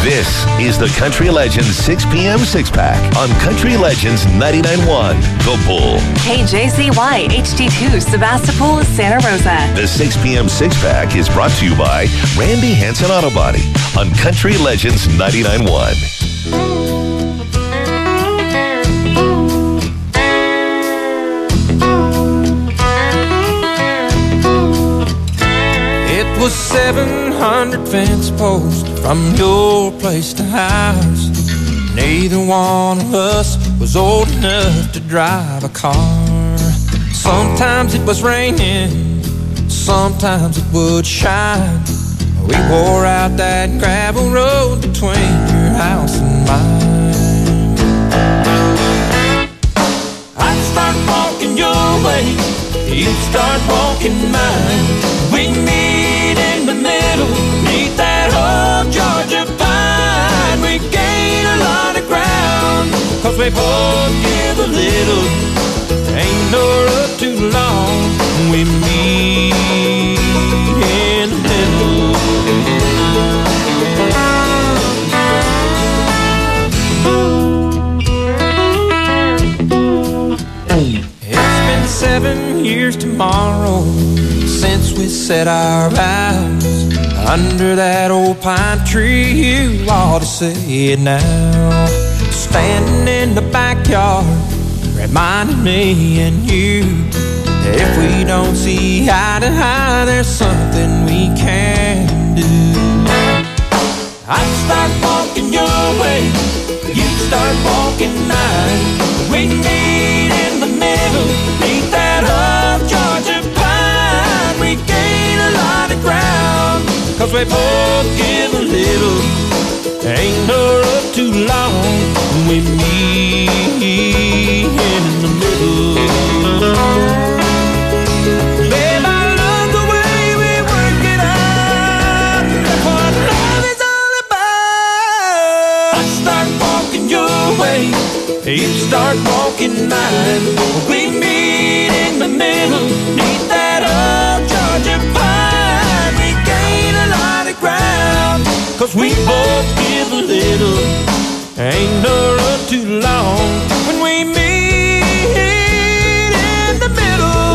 This is the Country Legends 6 p.m. 6-Pack on Country Legends 99.1, The Bull. KJCY HD2 Sebastopol, Santa Rosa. The 6 p.m. 6-Pack is brought to you by Randy Hansen Auto Body on Country Legends 99.1. It was 700 fence posts from your place to house. Neither one of us was old enough to drive a car. Sometimes it was raining, sometimes it would shine. We wore out that gravel road between your house and mine. I'd start walking your way, you'd start walking mine. We meet in the middle, meet that old Georgia pine. We gain a lot of ground, 'cause we both give a little. Ain't no road too long, we meet in the middle. It's been 7 years tomorrow since we said our vows under that old pine tree. You ought to say it now. Standing in the backyard, reminding me and you that if we don't see eye to eye, there's something we can do. I'd start walking your way, you'd start walking mine. We meet in the middle, meet that old Georgia pine. We gain a lot of ground, 'cause we both give a little. Ain't no road too long, we meet in the middle. Babe, I love the way we work it out. That's what love is all about. I start walking your way, you start walking mine. We meet in the middle, meet that old Georgia pine. We gain a lot of ground, 'cause we both give a little. Ain't no road too long when we meet in the middle.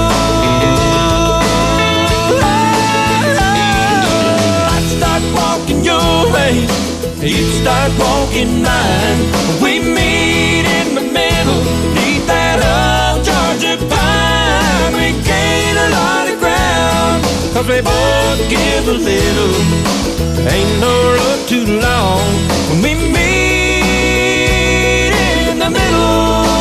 I start walking your way, you start walking mine. We meet in the middle, meet that old Georgia pine. We gain a lot of ground, 'cause we both give a little. Ain't no road too long when we meet in the middle.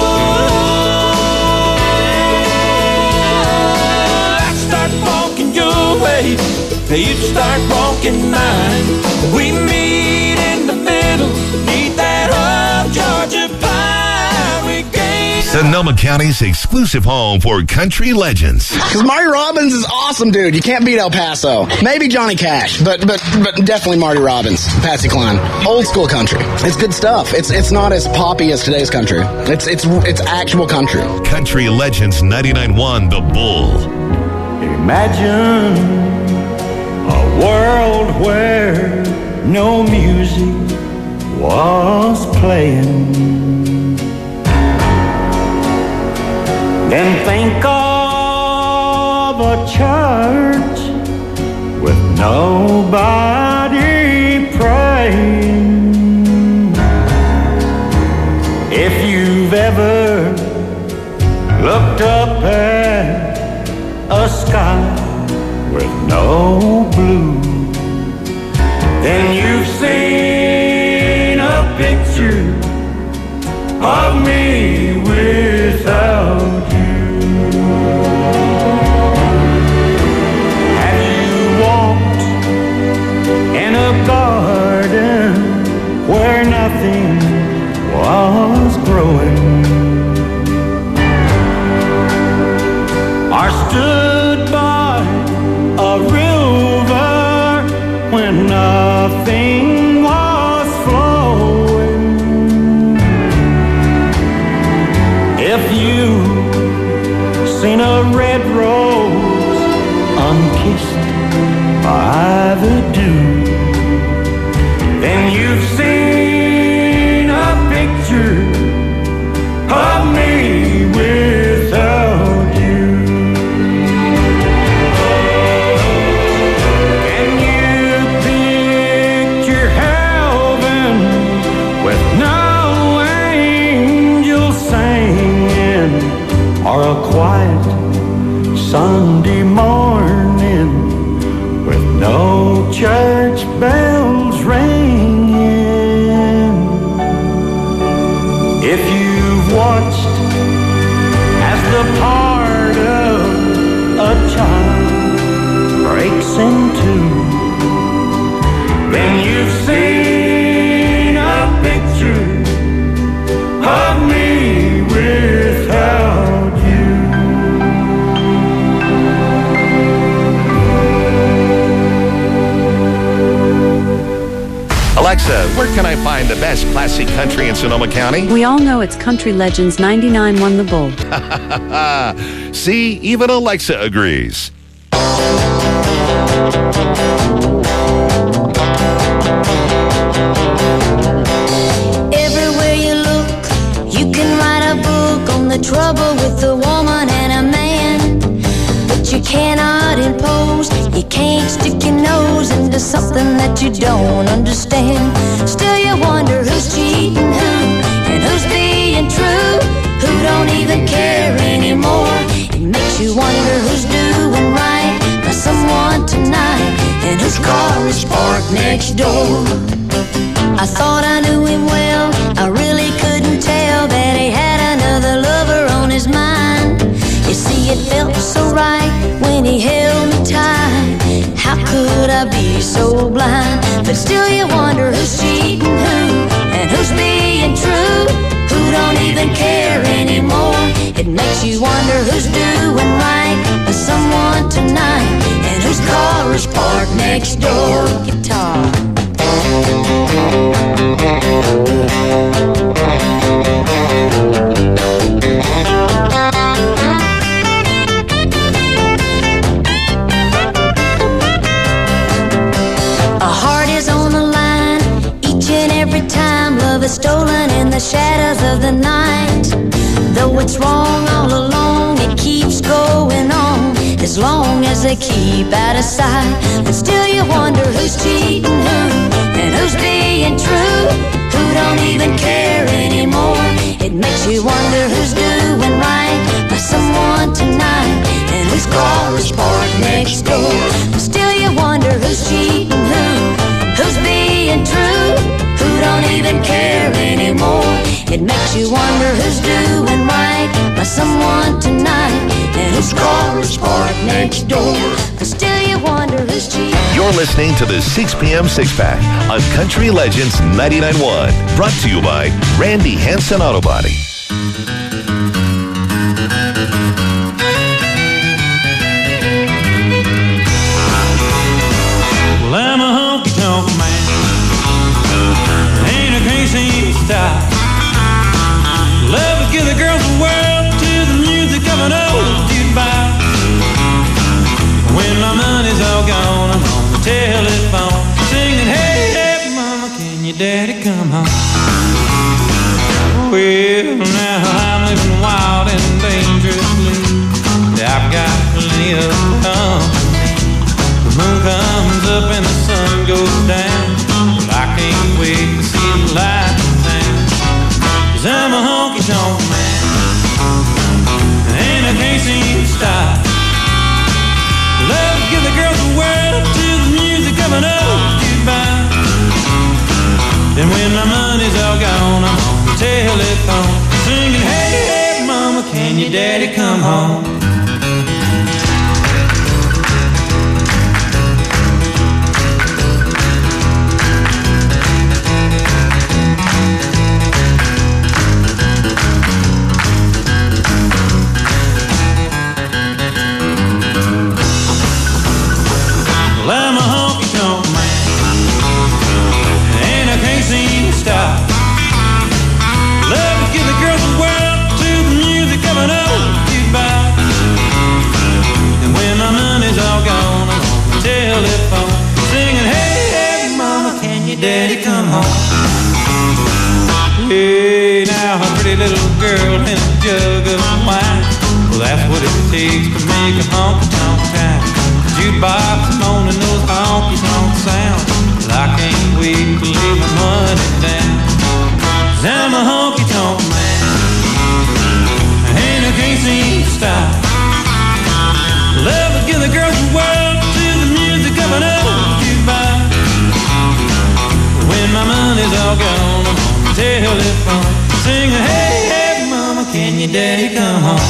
I start walking your way, you start walking mine. We meet in the middle, meet that old Georgia pine. We gain Sonoma County's exclusive home for Country Legends. Because Marty Robbins is awesome, dude. You can't beat El Paso. Maybe Johnny Cash, but definitely Marty Robbins, Patsy Cline. Old school country. It's good stuff. It's not as poppy as today's country. It's actual country. Country Legends 99.1, The Bull. Imagine a world where no music was playing. Then think of a church with nobody praying. If you've ever looked up at a sky with no blue, then you've seen a picture of me without you. Have you walked in a garden where nothing was growing? Or stood by a river when nothing was flowing? If you seen a red rose unkissed by the dew, then you've seen a picture of me without you. Can you picture heaven with no angels singing, or a quiet Sunday morning with no church bells ringing? If you've watched as the part of a child breaks in two, then you've seen a picture of me without you. Alexa, where can I find the best classic country in Sonoma County? We all know it's Country Legends 99 won the Bull. See, even Alexa agrees. Everywhere you look, you can write a book on the trouble with a woman and a man. But you cannot impose, you can't stick your nose into something that you don't understand. Still you wonder who's cheating who, and who's being true, who don't even care anymore. It makes you wonder who's doing right by someone tonight, and whose car is parked next door. I thought I knew him well, I really couldn't tell that he had another lover on his mind. You see, it felt so right when he held me tight. How could I be so blind? But still you wonder who's cheating who, and who's being true, who don't even care anymore. It makes you wonder who's doing right by someone tonight, and whose car is parked next door. Guitar. A heart is on the line each and every time love is stolen in the shadows of the night. Though it's wrong all along, it keeps going on as long as they keep out of sight. But still you wonder who's cheating who, and who's being true, who don't even care anymore. It makes you wonder who's doing right by someone tonight, and whose car is parked next door. But still you wonder who's cheating who, who's being true, who don't even care anymore. It makes you wonder who's doing right by someone tonight, and whose car is parked next door. But still you wonder who's cheating. You're listening to the 6 p.m. Six Pack on Country Legends 99.1. Brought to you by Randy Hansen Auto Body. Well, I'm a honky-tonk man, ain't a crazy style. Love to give the girls the world to the music of an old jukebox. When my money's all gone, I'm on the telephone singing, hey, hey, mama, can your daddy come home? Well, now I'm living wild and dangerously. I've got plenty of company. The moon comes up and the sun goes down. Well, I can't wait to see the light in town. 'Cause I'm a honky-tonk man, and I can't seem to stop. Love to give the girls the world to the music of an old jukebox. Then when my money's all gone, I'm on the telephone singing, hey, hey, mama, can your daddy come home? Well, I'm a honky-tonk man, and I can't seem to stop. Love to give the girls the world to the music of an old jukebox. come home. Hey, now a pretty little girl and a jug of wine. Well, that's what it takes to make a honky-tonk town. Jukebox moaning those honky-tonk sounds. Well, I can't wait to lay my money down. 'Cause I'm a honky-tonk man, and I can't seem to stop. Love to give the girls the world to the music of an old jukebox. When my money's all gone, I'm on the telephone singing, hey, hey, mama, can your daddy come home?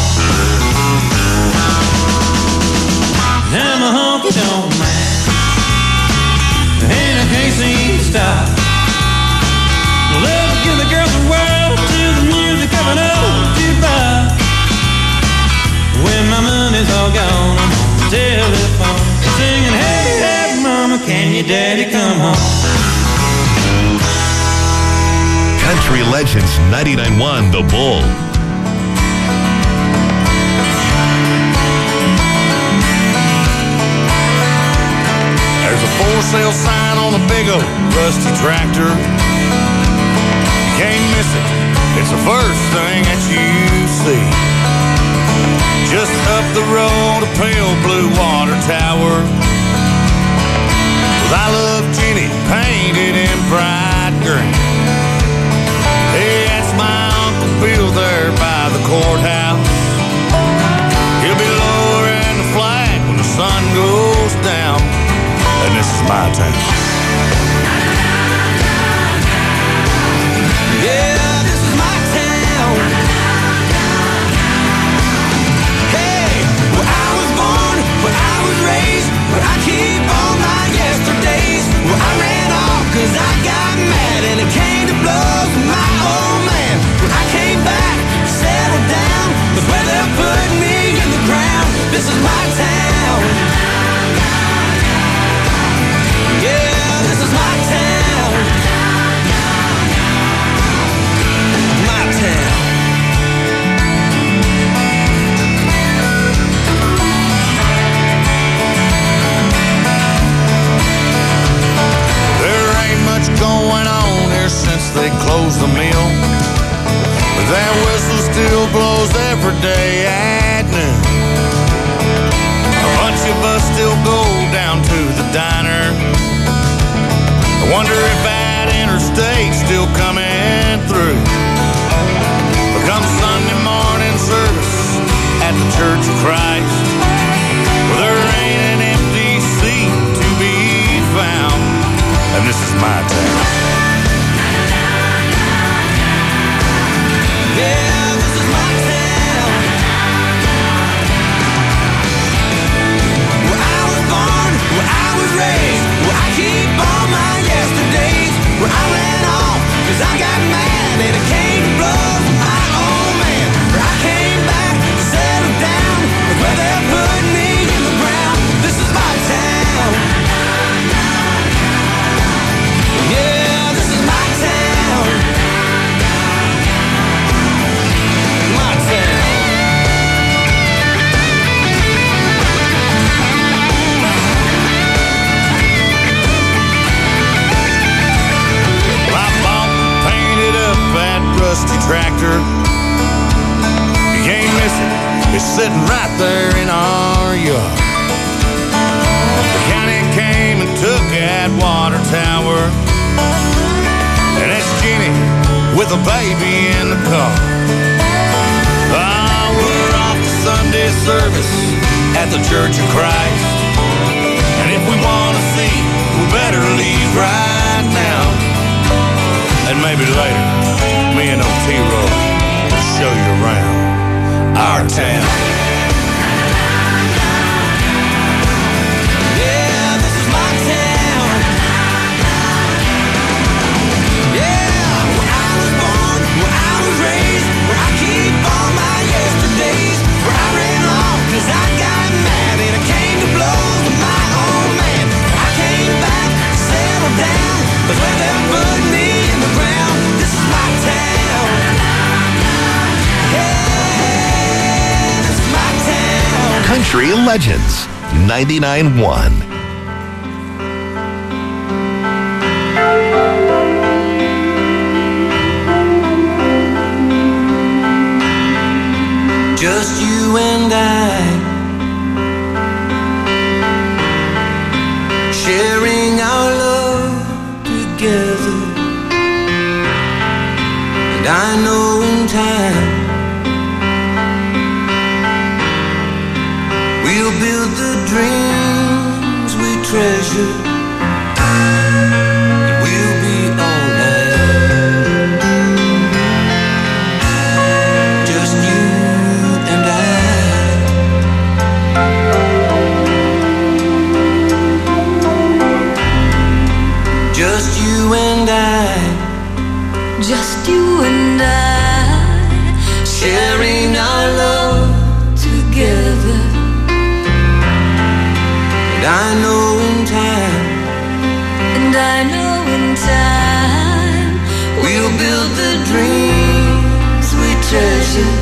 I'm a honky-tonk man, and I can't seem to stop. Love to give the girls the world to the music of an old jukebox. When my money's all gone, I'm on the telephone singing, hey, hey, mama, can your daddy come home? Country Legends 99.1 The Bull. There's a for sale sign on a big old rusty tractor. You can't miss it. It's the first thing that you see. Just up the road, a pale blue water tower. 'Cause I love Jenny, painted in bright green. Hey, that's my Uncle Bill there by the courthouse. He'll be lowering the flag when the sun goes down. And this is my town. Yeah, this is my town. Hey, where I was born, where I was raised, where I keep all my yesterdays. Where I ran off 'cause I got mad and it came to blows with my old man. When I came back, settled down, was where they put me in the ground. This is my town. Yeah, this is my town. My town. There ain't much going on here since they closed the mill, but that whistle still blows every day at noon. A bunch of us still go down to the diner. I wonder if that interstate's still coming through. But come Sunday morning service at the Church of Christ, well, there ain't an empty seat to be found. And this is my town. Yeah, this is my town. Where I was born, where I was raised, where I keep all my yesterdays. Where I ran off 'cause I got mad and it came to blows with my old man. Where I came back, settled down, was where they put me in the ground. This is my town. Yeah, this is my town. My town. I bought and painted up that rusty tractor. You can't miss it. It's sitting right there in our yard. The county came and took that water tower. And that's Jenny with a baby in the car. Oh, we're off to Sunday service at the Church of Christ. And if we want to see, we better leave right now. And maybe later, me and Otero will show you around our town. Yeah, this is my town. Yeah, where I was born, where I was raised, where I keep all my yesterdays. Where I ran off 'cause I got mad and it came to blows with my old man. I came back, settled down, was where they put me in the ground. This is my town. Yeah, this is my town. Country Legends 99.1. together. And I know in time we'll build the dreams we treasure. We'll be alright. Just you and I. Just you and I. Just you and I, sharing our love together. And I know in time, and I know in time, we'll build the dreams we treasure.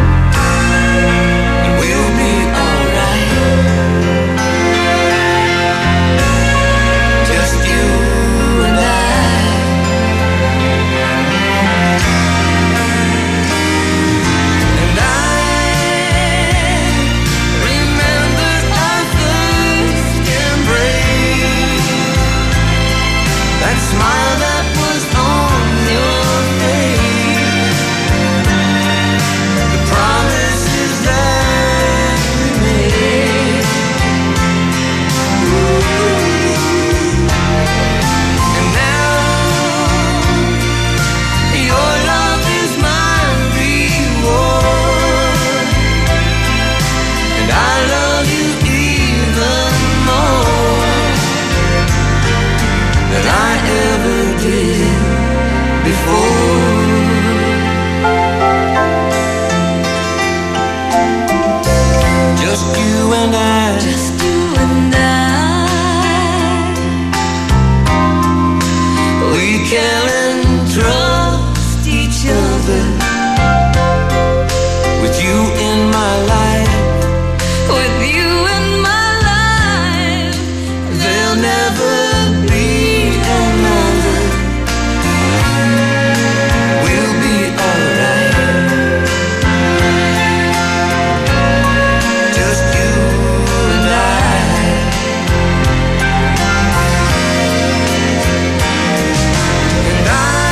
And we'll be alright. Just you and I. And I remember our first embrace. That smile that was on your face. The promises that we made. And now your love is my reward. And I love you even more than I ever did before. Just you and I. just you and I, We can entrust each other. With you in my life, with you in my life, there'll never be another. We'll be alright. Just you and I. And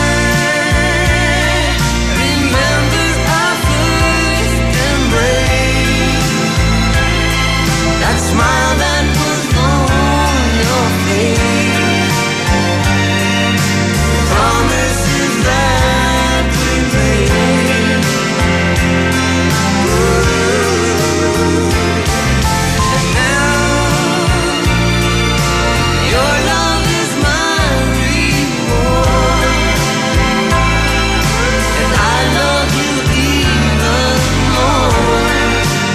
I remember our first embrace. That smile that was on your face. Promises that we made. And now your love is my reward. And I love you even more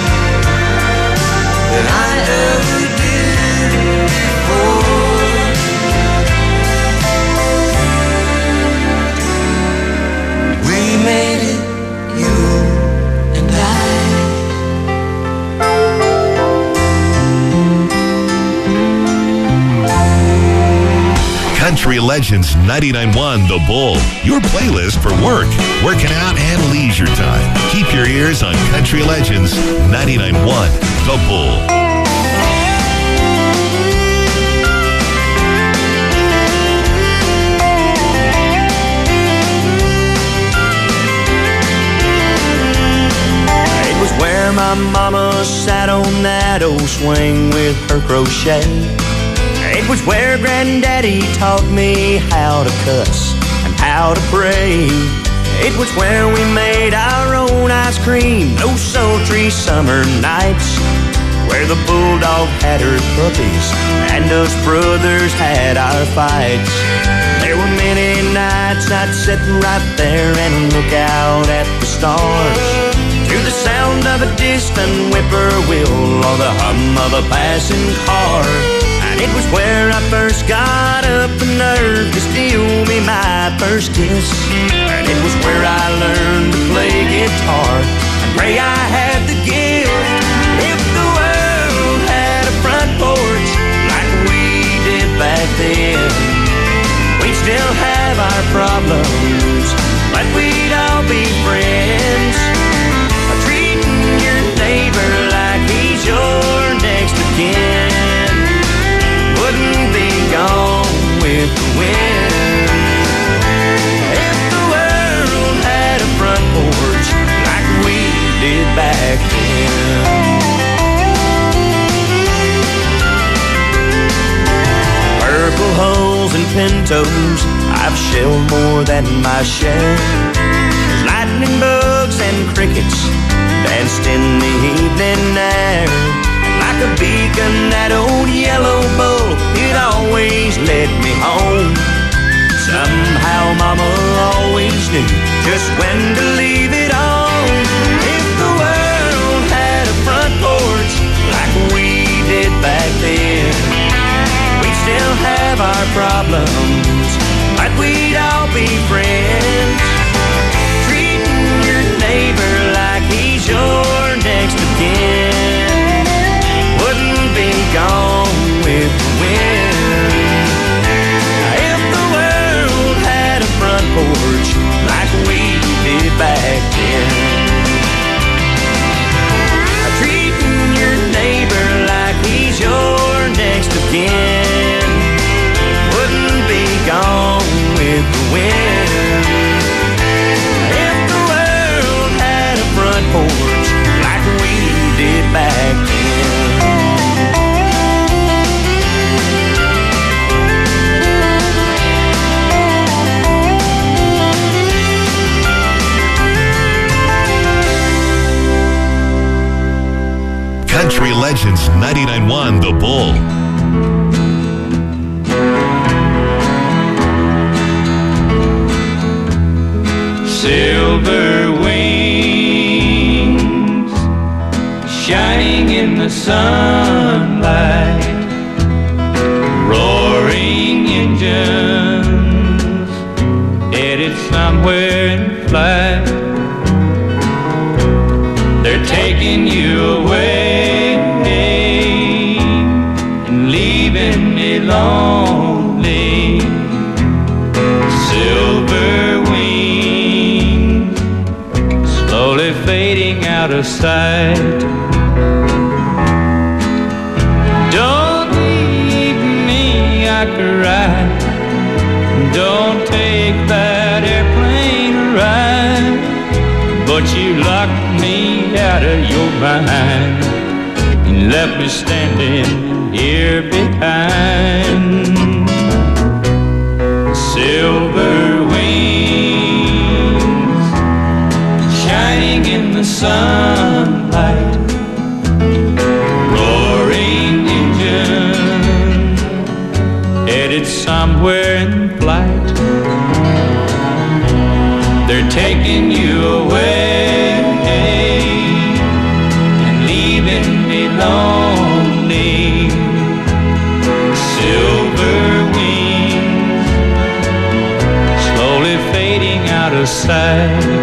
than I ever did before. We made it, you and I. Country Legends 99.1 The Bull. Your playlist for work, working out, and leisure time. Keep your ears on Country Legends 99.1 The Bull. It was where my mama sat on that old swing with her crochet. It was where Granddaddy taught me how to cuss and how to pray. It was where we made our own ice cream those sultry summer nights, where the bulldog had her puppies and us brothers had our fights. There were many nights I'd sit right there and look out at the stars, to the sound of a distant whippoorwill or the hum of a passing car. And it was where I first got up the nerve to steal me my first kiss. And it was where I learned to play guitar and pray I had the gift. If the world had a front porch like we did back then, we'd still have our problems, but we'd all be friends. Treating your neighbor like he's your next of kin wouldn't be gone with the wind. mosquitoes, I've shelled more than my share. There's lightning bugs and crickets danced in the evening air. And like a beacon, that old yellow bull, it always led me home. Somehow Mama always knew just when to leave it on. If the world had a front porch like we did back then, we'd still have our problems, but we'd all be friends. Treating your neighbor like he's your next of kin wouldn't be gone with the wind. If the world had a front porch like we did back then, treating your neighbor like he's your next of kin wouldn't be gone with the wind. If the world had a front porch like we did back then. Country Legends 99.1 The Bull. Silver wings shining in the sunlight, roaring engines headed somewhere in flight. They're taking you away and leaving me lonely. Silver wings slowly fading out of sight. Don't leave me, I cry. Don't take that airplane ride. But you locked me out of your mind and left me standing here behind. Silver wings shining in the sunlight, roaring engine headed somewhere in flight. They're taking you away and leaving me lonely. Silver wings slowly fading out of sight.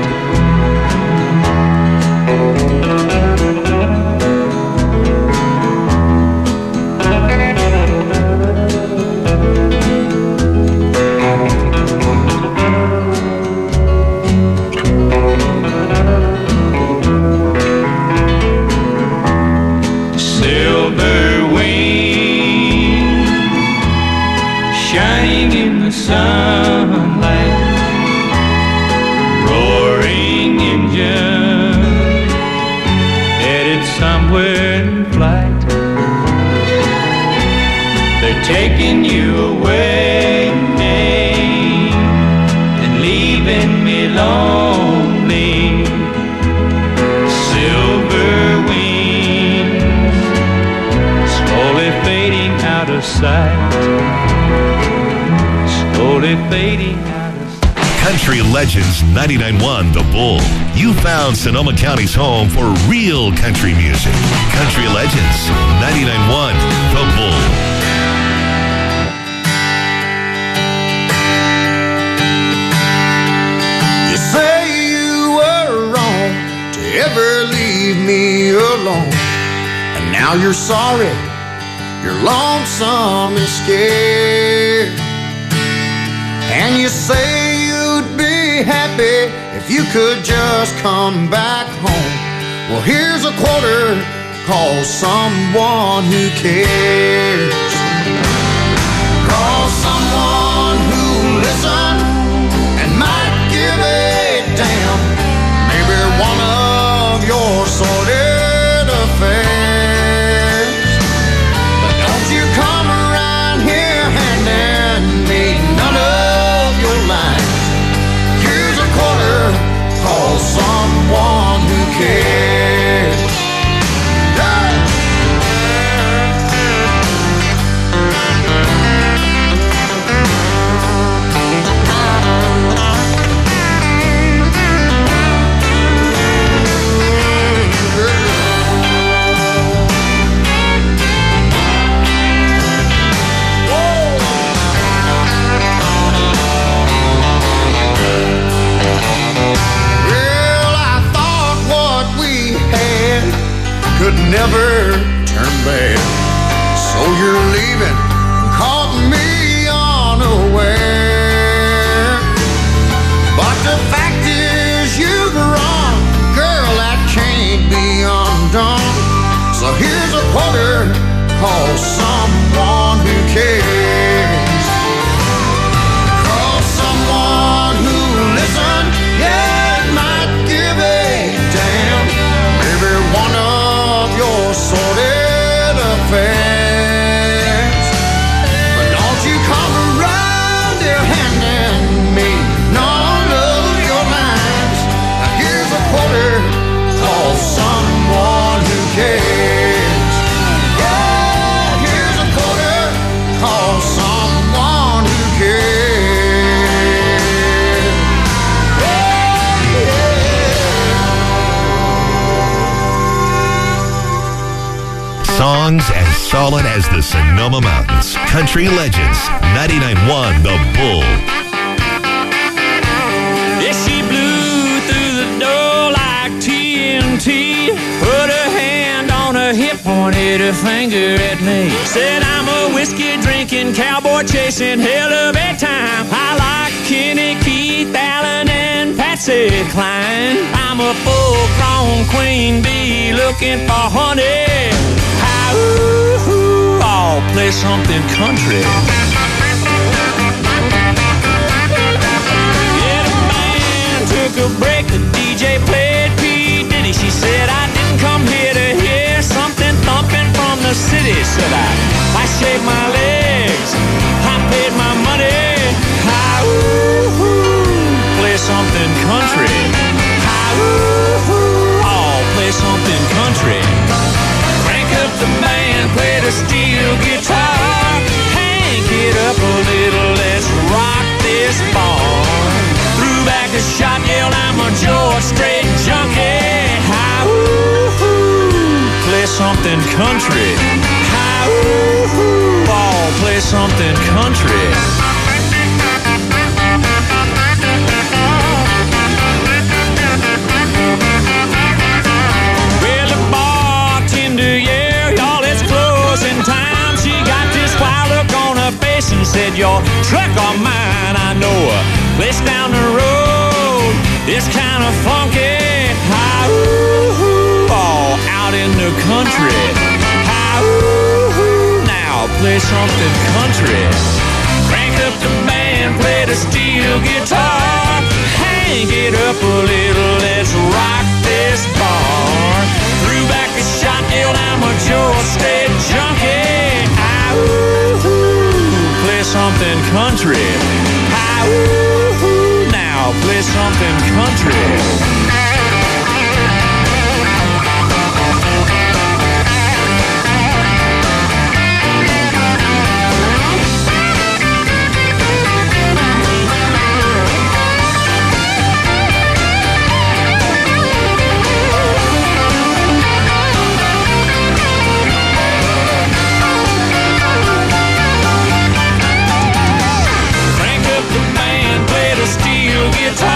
Sunlight, roaring engine headed somewhere in flight. They're taking you away and leaving me lonely. Silver wings slowly fading out of sight. Fading out of Country Legends 99.1 The Bull. You found Sonoma County's home for real country music. Country Legends 99.1 The Bull. You say you were wrong to ever leave me alone, and now you're sorry, you're lonesome and scared. And you say you'd be happy if you could just come back home. Well, here's a quarter, call someone who cares. Call someone who'll listen and might give a damn. Maybe one of your sordid affairs. But don't you come around here handing me none of cares? Could never turn back. So you're leaving, caught me unaware. But the fact is you've wrong, girl, that can't be undone. So here's a quarter, call someone who cares. Call someone who listen, yeah, might give a damn. Maybe one of your sordid affairs. But don't you come around here handing me none of your lines. Now here's a quarter, call someone who cares. Yeah, here's a quarter, call someone who cares. Songs as solid as the Sonoma Mountains. Country Legends, 99.1 The Bull. Yeah, she blew through the door like TNT. Put her hand on her hip, pointed her finger at me. Said I'm a whiskey drinking, cowboy chasing hell of a time. I like Kenny, Keith, Allen, and Patsy Cline. I'm a full-grown queen bee looking for honey. Ooh, I'll play something country. Yeah, the band took a break. The DJ played P. Diddy. She said I didn't come here to hear something thumping from the city. Said I shaved my legs. I paid my money. Ooh, play something country. Ooh, I'll play something country. Up the band, play the steel guitar. Hank it up a little, let's rock this bar. Threw back a shot, yelled I'm a George Strait junkie. Hi-ooh, play something country. Hi-ooh, ball, play something country. Well, the bartender, time. She got this wild look on her face and said, your truck or mine, I know a place down the road. It's kind of funky. Hi-ooh, all out in the country. Hi-ooh, now play something country. Crank up the band, play the steel guitar. Hang it up a little, let's rock this bar. Threw back a shot, yelled I'm a George Strait junkie. Hi-ooh, play something country. Hi-ooh, now play something country. Guitar